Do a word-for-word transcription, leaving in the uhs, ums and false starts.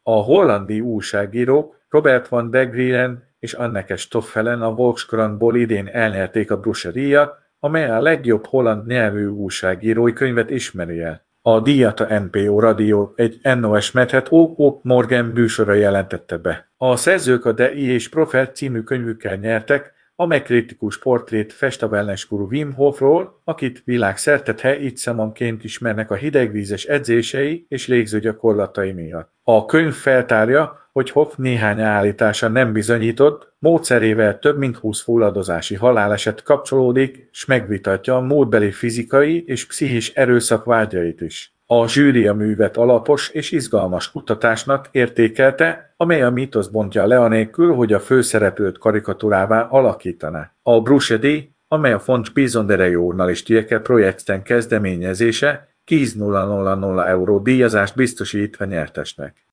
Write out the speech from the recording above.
A hollandi újságírók Robert van der Grielen és Anneke Stoffelen a Volkskrantból idén elnyerték a Brusche-díjat, amely a legjobb holland nyelvű újságírói könyvet ismeri el. A díjat a en pé o Radio egy en o es Methet Ó Morgan műsora jelentette be. A szerzők a De I és Prophet című könyvükkel nyertek, amely kritikus portrét fest a wellnessguru Wim Hofról, akit világszerte helyittszámonként ismernek a hidegvízes edzései és légzőgyakorlatai miatt. A könyv feltárja, hogy Hof néhány állítása nem bizonyított, módszerével több mint húsz fulladozási haláleset kapcsolódik, s megvitatja a múltbeli fizikai és pszichés erőszak vágyait is. A zsűri a művet alapos és izgalmas kutatásnak értékelte, amely a mítoszt bontja le anélkül, hogy a főszereplőt karikatúrává alakítaná. A Brusche-díj, amely a Fonds Bijzondere Journalistieke projekten kezdeményezése, tíz nulla nulla nulla euró díjazást biztosít a nyertesnek.